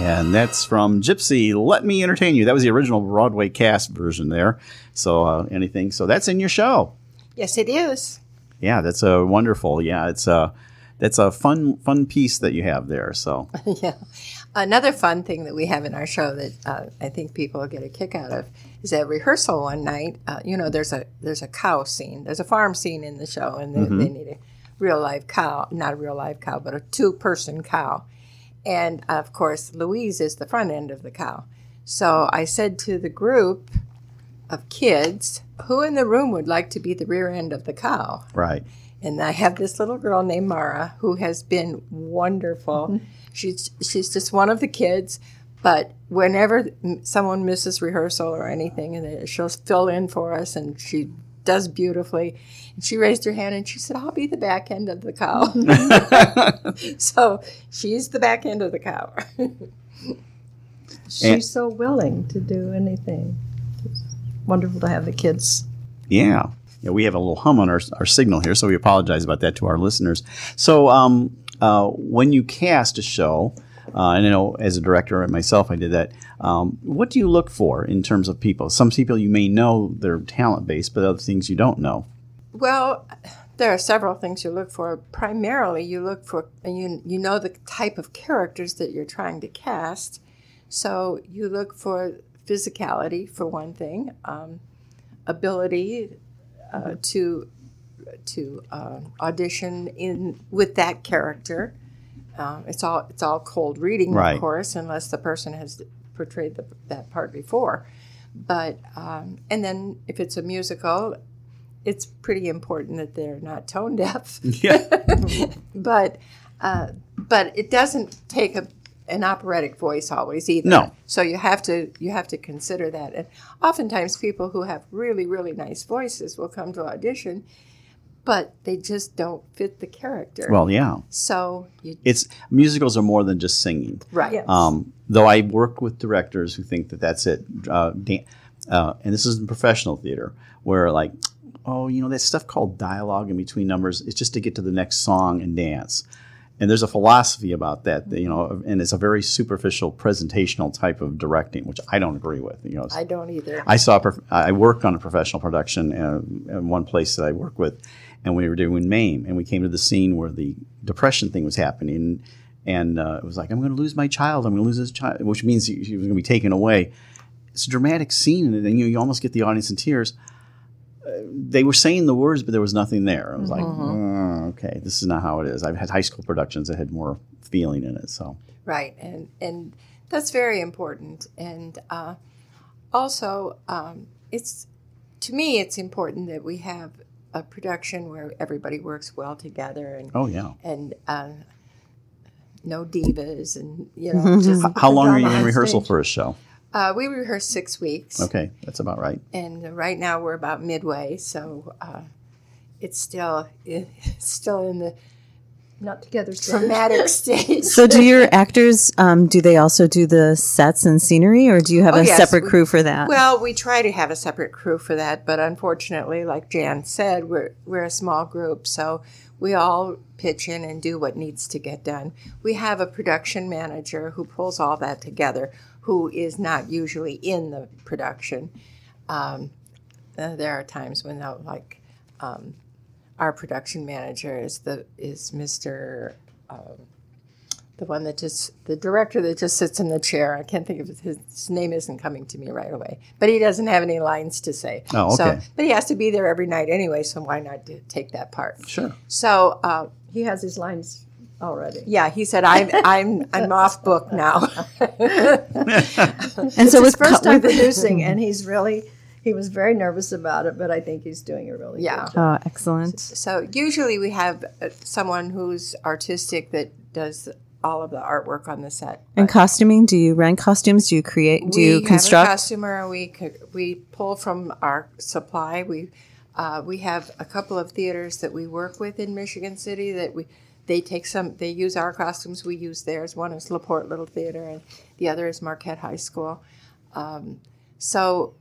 And that's from Gypsy, Let Me Entertain You. That was the original Broadway cast version there. So anything. So that's in your show. Yes, it is. Yeah, that's a wonderful. Yeah, that's a fun piece that you have there. So Yeah. Another fun thing that we have in our show that I think people will get a kick out of is at rehearsal one night. There's a cow scene. There's a farm scene in the show, and they need a real live cow, not a real live cow, but a 2-person cow. And of course, Louise is the front end of the cow. So I said to the group of kids, who in the room would like to be the rear end of the cow? right. And I have this little girl named Mara who has been wonderful. She's just one of the kids, but whenever someone misses rehearsal or anything, and she'll fill in for us, and she does beautifully. And she raised her hand and she said, "I'll be the back end of the cow." So she's the back end of the cow. She's so willing to do anything. It's wonderful to have the kids. Yeah. Yeah, we have a little hum on our signal here, so we apologize about that to our listeners. So when you cast a show, and I know as a director and myself I did that, what do you look for in terms of people? Some people you may know their talent-based, but other things you don't know. Well, there are several things you look for. Primarily, you look for, you know the type of characters that you're trying to cast. So you look for physicality, for one thing, ability to audition with that character. It's all cold reading, right. Of course, unless the person has portrayed that part before. But and then if it's a musical, it's pretty important that they're not tone deaf. Yeah. But it doesn't take an operatic voice always either. No. So you have to consider that. And oftentimes people who have really, really nice voices will come to audition, but they just don't fit the character. Well, yeah. So musicals are more than just singing. Right. Yes. Though I work with directors who think that that's it. And this is in professional theater where that stuff called dialogue in between numbers, it's just to get to the next song and dance. And there's a philosophy about that, and it's a very superficial presentational type of directing, which I don't agree with. I don't either. I worked on a professional production in one place that I work with, and we were doing MAME, and we came to the scene where the depression thing was happening, and it was like, I'm going to lose my child, I'm going to lose this child, which means he was going to be taken away. It's a dramatic scene, and then you almost get the audience in tears. They were saying the words, but there was nothing there. I was like, okay, this is not how it is. I've had high school productions that had more feeling in it. So right, and that's very important. And also, to me, it's important that we have a production where everybody works well together. And and no divas, and just how long are you in on rehearsal stage. for a show? We rehearse 6 weeks. Okay, that's about right. And right now we're about midway, so it's still in the Not together. traumatic stage. So do your actors, do they also do the sets and scenery, or do you have a yes, separate crew for that? Well, we try to have a separate crew for that, but unfortunately, like Jan said, we're a small group, so we all pitch in and do what needs to get done. We have a production manager who pulls all that together, who is not usually in the production. There are times when our production manager is Mr. The director that just sits in the chair. I can't think of his name isn't coming to me right away, but he doesn't have any lines to say. Oh, okay. But he has to be there every night anyway, so why not take that part? Sure. So He has his lines already. yeah, he said I'm off book now. And so His with first time producing, and he was very nervous about it, but I think he's doing a really Yeah. good job. Oh, excellent. So usually we have someone who's artistic that does all of the artwork on the set. And costuming, do you rent costumes? Do you create? Do you We construct? have a costumer. We pull from our supply. We have a couple of theaters that we work with in Michigan City that they use our costumes. We use theirs. One is LaPorte Little Theater, and the other is Marquette High School. So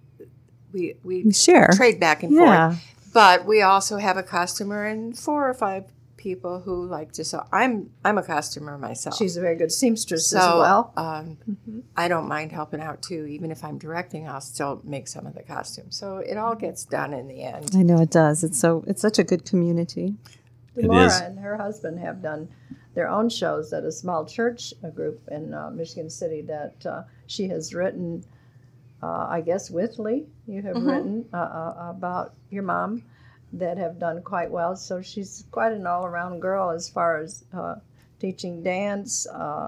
we Sure. trade back and Yeah. forth. But we also have a costumer and 4 or 5 people who like to sew. I'm a customer myself. She's a very good seamstress so, as well. I don't mind helping out too. Even if I'm directing, I'll still make some of the costumes. So it all gets done in the end. I know it does. It's such a good community. Laura is. and her husband have done their own shows at a small church group in Michigan City that she has written, I guess with Lee, you have written about your mom that have done quite well. So she's quite an all-around girl as far as teaching dance,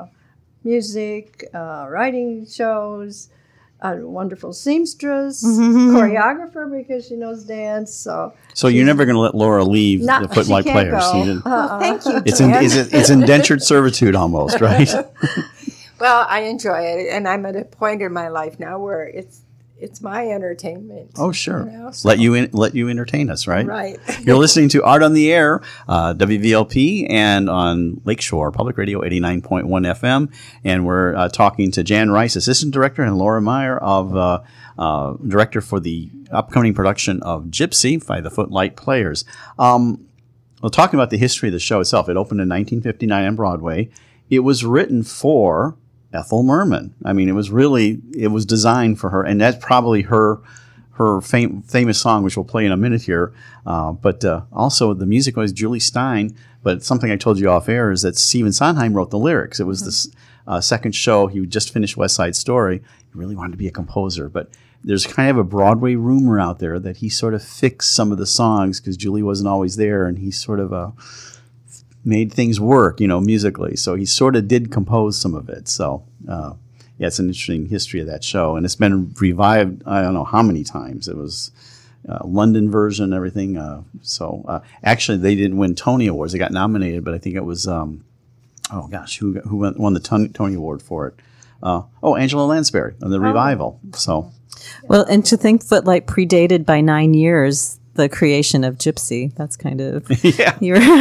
music, writing shows, a wonderful seamstress, choreographer because she knows dance. So you're never going to let Laura leave Not- the Footlight she can't Players. go. You didn't- Well, thank you. it's indentured servitude almost, right? Well, I enjoy it, and I'm at a point in my life now where it's my entertainment. Oh, sure. You know, so- Let you entertain us, right? Right. You're listening to Art on the Air, WVLP, and on Lakeshore Public Radio 89.1 FM. And we're talking to Jan Rice, Assistant Director, and Laura Meyer, of Director for the upcoming production of Gypsy by the Footlight Players. Well, talking about the history of the show itself, it opened in 1959 on Broadway. It was written for Ethel Merman. I mean, it was designed for her, and that's probably her famous song, which we'll play in a minute here. But also the music was Julie Stein. But something I told you off air is that Stephen Sondheim wrote the lyrics. It was this second show. He just finished West Side Story. He really wanted to be a composer, but there's kind of a Broadway rumor out there that he sort of fixed some of the songs because Julie wasn't always there, and he sort of made things work, musically. So he sort of did compose some of it. So, yeah, it's an interesting history of that show. And it's been revived, I don't know how many times. It was London version, everything. Actually, they didn't win Tony Awards. They got nominated, but I think it was, who won the Tony Award for it? Angela Lansbury on the revival. So, Well, and to think Footlight predated by 9 years the creation of Gypsy. That's kind of yeah.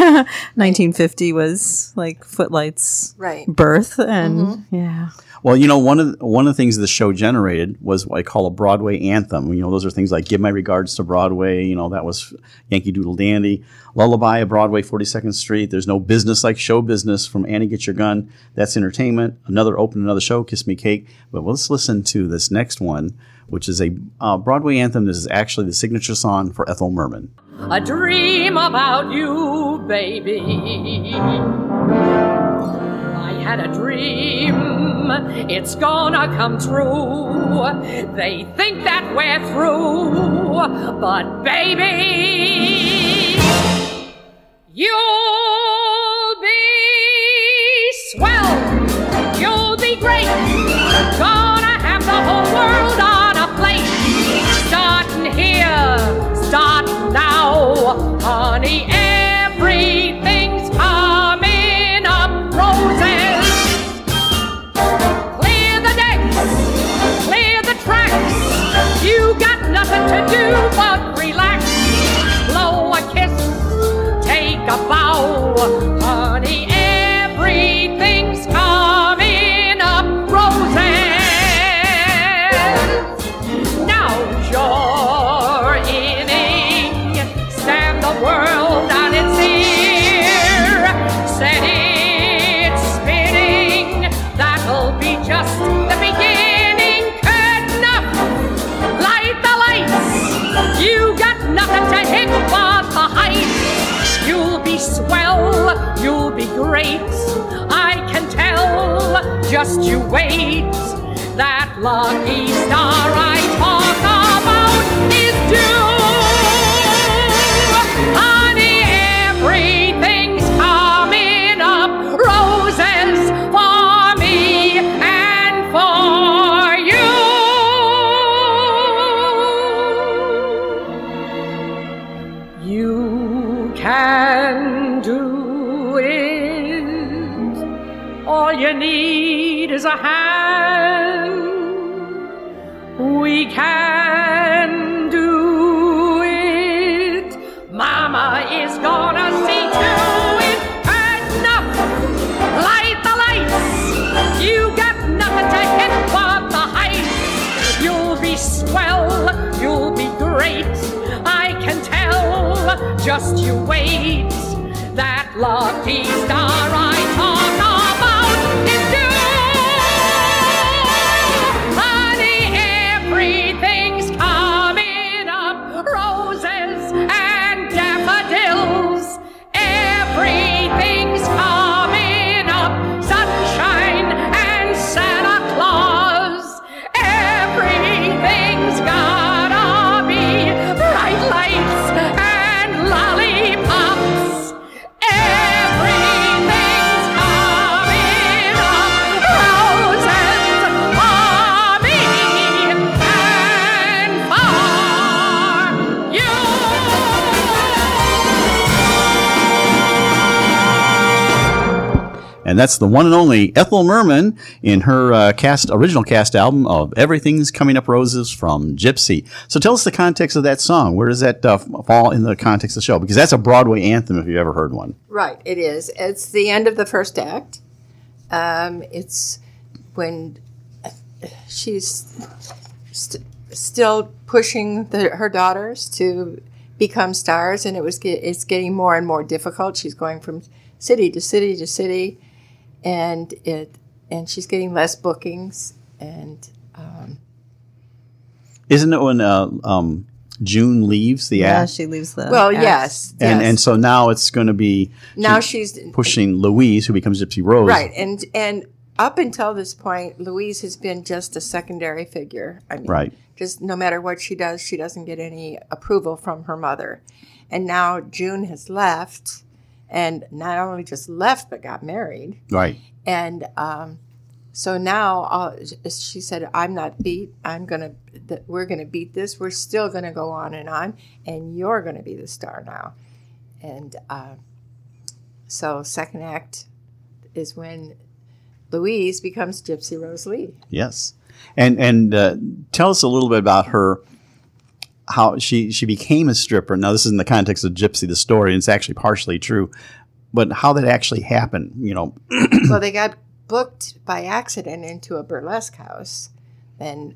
1950 was like Footlight's Right. birth, and yeah. Well, one of the things the show generated was what I call a Broadway anthem. Those are things like "Give My Regards to Broadway." That was Yankee Doodle Dandy. "Lullaby of Broadway, 42nd Street." "There's No Business Like Show Business" from Annie Get Your Gun. That's entertainment. Open Another Show, "Kiss Me Kate." But let's listen to this next one, which is a Broadway anthem. This is actually the signature song for Ethel Merman. I dream about you, baby. I had a dream, it's gonna come true. They think that we're through, but baby, you'll be swell, you'll be great. Gonna have the whole world on a plate. Starting here, starting now, honey, everything's coming up roses. Clear the decks, clear the tracks. You got nothing to do but relax. Blow a kiss, take a bow, honey, everything's coming up roses. Now's your inning, stand the world on its ear, set it spinning, that'll be just the beginning. Curtain up, light the lights, you got nothing to hit but the heights. You'll be swell, you'll be great, I can tell, just you wait. That lucky star I talk about is due. Honey, everything's coming up roses for me and for you. You can do it. All you need is a hand. We can do it. Mama is gonna see to it. Curtain up, light the lights. You got nothing to hit but the heights. You'll be swell, you'll be great. I can tell, just you wait. That lucky star I talk about is you. Honey, everything's coming up. Roses and daffodils. Everything's coming up. Sunshine and Santa Claus. Everything's gotta be bright lights and lollipops. Everything's coming up. Roses for me and for you. And that's the one and only Ethel Merman in her original cast album of Everything's Coming Up Roses from Gypsy. So tell us the context of that song. Where does that fall in the context of the show? Because that's a Broadway anthem if you've ever heard one. Right, it is. It's the end of the first act. It's when she's still pushing her daughters to become stars, and it's getting more and more difficult. She's going from city to city to city, and she's getting less bookings. And Isn't it when June leaves the Yeah, act? she leaves the. well, act. yes, And so now it's going to be now she's pushing Louise, who becomes Gypsy Rose. right, and up until this point, Louise has been just a secondary figure. I mean, Right. just no matter what she does, she doesn't get any approval from her mother. And now June has left, and not only just left, but got married. Right. And so now she said, "I'm not beat. We're gonna beat this. We're still gonna go on, and you're gonna be the star now." And so second act is when Louise becomes Gypsy Rose Lee. Yes. And tell us a little bit about her, how she became a stripper. Now, this is in the context of Gypsy, the story, and it's actually partially true. But how that actually happened, Well, they got booked by accident into a burlesque house, and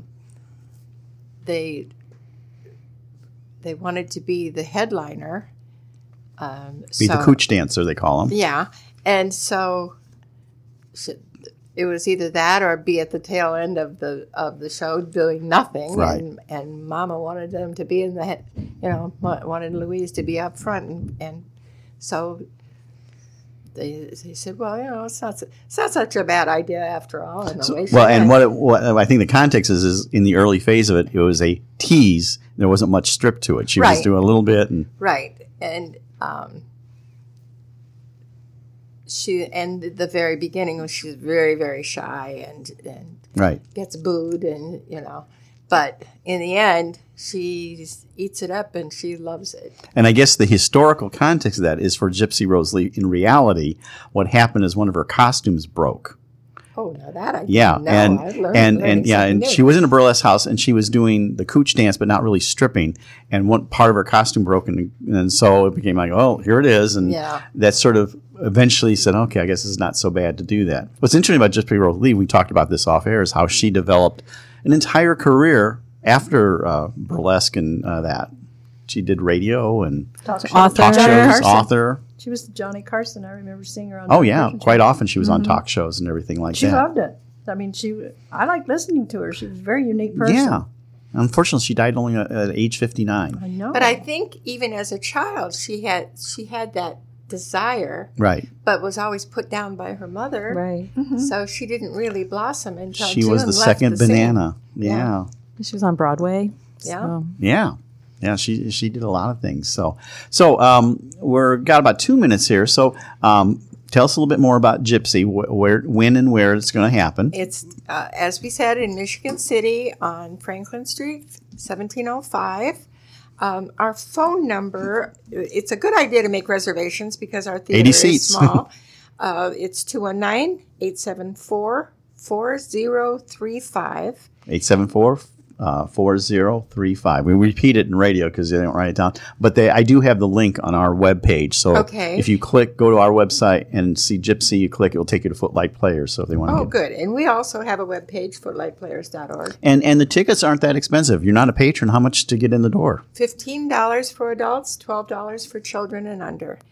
they wanted to be the headliner. Be the cooch dancer, they call them. Yeah, and so it was either that or be at the tail end of the show doing nothing. Right. And Mama wanted them to be in the head, wanted Louise to be up front, and so they said, well, it's not such a bad idea after all. In the way she And went. what I think the context is in the early phase of it, it was a tease. There wasn't much strip to it. She was Right. just doing a little bit. And Right, and she, and at the very beginning, when she was very, very shy and right. gets booed, and but in the end, she eats it up and she loves it. And I guess the historical context of that is for Gypsy Rose Lee. In reality, what happened is one of her costumes broke. Oh, now that I Yeah, didn't know. and I learned and something yeah, and new. she was in a burlesque house, and she was doing the cooch dance, but not really stripping. And one part of her costume broke, and so it became like, oh, here it is, and Yeah. that sort of eventually said, okay, I guess it's not so bad to do that. What's interesting about Gypsy Rose Lee, we talked about this off air, is how she developed an entire career after burlesque and that. She did radio and Talk show. Author. talk Johnny shows, Carson. author. She was Johnny Carson. I remember seeing her on. Oh the yeah, television quite show. often she was on talk shows and everything like She that. loved it. I mean, I liked listening to her. She was a very unique person. Yeah. Unfortunately, she died only at age 59. I know. But I think even as a child, she had that desire, Right. but was always put down by her mother. Right. So she didn't really blossom until She was June the left second the scene. banana. Yeah. She was on Broadway. Yeah. so- Yeah. Yeah, she did a lot of things. So we're got about 2 minutes here. So tell us a little bit more about Gypsy, when and where it's going to happen. It's, as we said, in Michigan City on Franklin Street, 1705. Our phone number, it's a good idea to make reservations because our theater 80 is seats. small. It's 219-874-4035. 874-4035. We repeat it in radio because they don't write it down. But I do have the link on our webpage. So Okay. if you go to our website and see Gypsy, you click, it will take you to Footlight Players. So if they want to Oh, good. And we also have a webpage, footlightplayers.org. And the tickets aren't that expensive. You're not a patron. How much to get in the door? $15 for adults, $12 for children and under.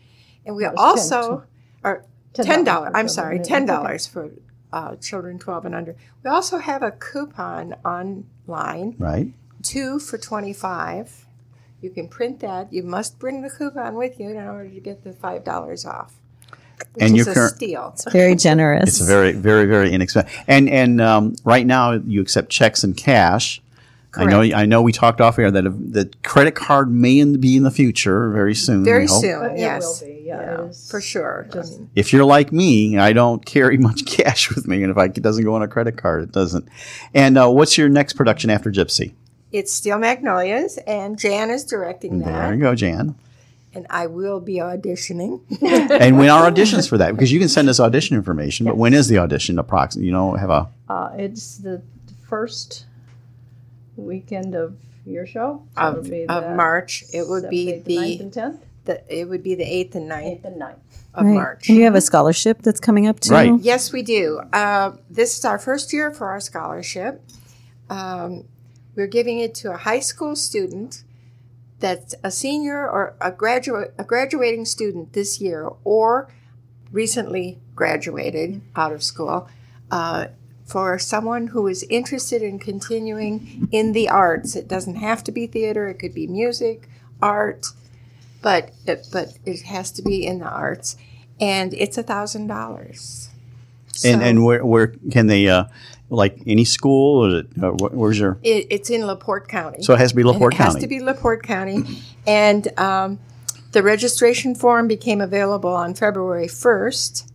And we That was also are $10. $10 I'm for sorry, children. $10 for children 12 and under. We also have a coupon online, Right. 2 for $25. You can print that. You must bring the coupon with you in order to get the $5 off. Which And is you're a steal. Very generous. It's very, very, very inexpensive. And right now you accept checks and cash. I know. We talked off air that the credit card may be in the future very soon. Very we hope. soon, But yes. it will be, yeah. It is For sure. just- If you're like me, I don't carry much cash with me, and if it doesn't go on a credit card, it doesn't. And what's your next production after Gypsy? It's Steel Magnolias, and Jan is directing There that. you go, Jan. And I will be auditioning. And when are auditions for that? Because you can send us audition information, but when is the audition approximately? Have a It's the first weekend of your show. So it'll be of the March. It would be 7th, 9th, and the 10th. it would be the 8th and 9th 8th and 9th. of Right. March. And you have a scholarship that's coming up too. Right. Yes, we do. This is our first year for our scholarship. We're giving it to a high school student that's a senior or a graduating student this year, or recently graduated out of school, for someone who is interested in continuing in the arts. It doesn't have to be theater; it could be music, art, but it has to be in the arts, and it's $1,000. and where can they like any school? Or is it, where's your? It's in LaPorte County. So it has to be LaPorte It has County. to be LaPorte County. And the registration form became available on February 1st.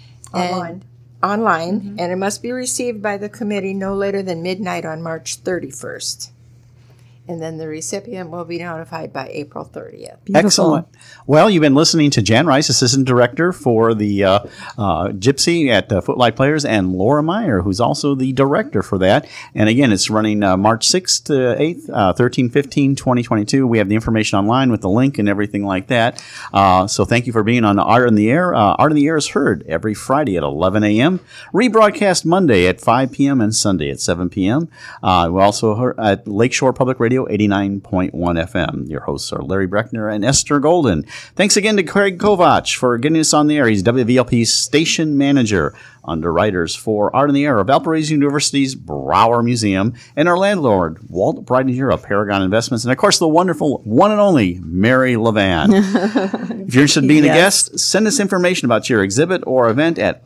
Online. And it must be received by the committee no later than midnight on March 31st. And then the recipient will be notified by April 30th. Beautiful. Excellent. Well, you've been listening to Jan Rice, Assistant Director for the Gypsy at Footlight Players, and Laura Meyer, who's also the Director for that. And again, it's running March 6th to 8th, 13/15/2022. We have the information online with the link and everything like that. So thank you for being on Art in the Air. Art in the Air is heard every Friday at 11 a.m., rebroadcast Monday at 5 p.m. and Sunday at 7 p.m. We're also heard at Lakeshore Public Radio 89.1 FM. Your hosts are Larry Breckner and Esther Golden. Thanks again to Craig Kovach for getting us on the air. He's WVLP's station manager, underwriters for Art in the Air of Valparaiso University's Brower Museum, and our landlord, Walt Breidinger of Paragon Investments, and of course the wonderful one and only Mary Levan. If you're interested in being a guest, send us information about your exhibit or event at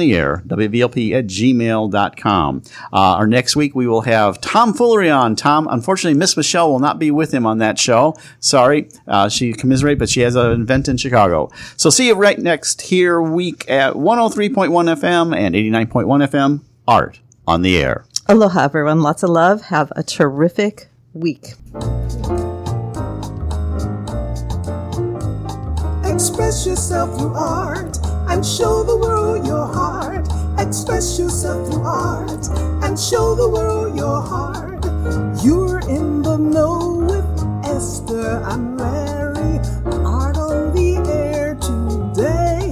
artontheair@wvlp@gmail.com. Our next week we will have Tom Foolery on. Tom, unfortunately, Miss Michelle will not be with him on that show. Sorry, she commiserates, but she has an event in Chicago. So see you right next here week at 103.1 FM and 89.1 FM, Art on the Air. Aloha, everyone. Lots of love. Have a terrific week. Express yourself through art and show the world your heart. Express yourself through art and show the world your heart. You're in the know with Esther and Larry. Art on the air today.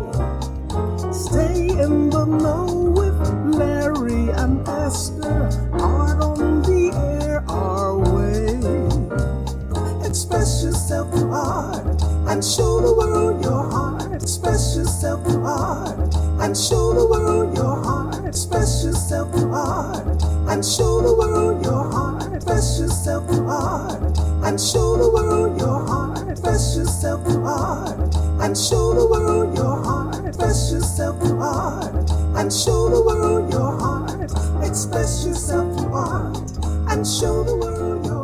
Stay in the know with Larry and Esther. Art on the air our way. Express yourself through art and show the world your heart. Express yourself through art and show the world your heart. Express yourself through art and show the world your heart. Express yourself through art and show the world your heart. Express yourself through art and show the world your heart. Express yourself through art and show the world your heart. Express yourself through art and show the world your heart.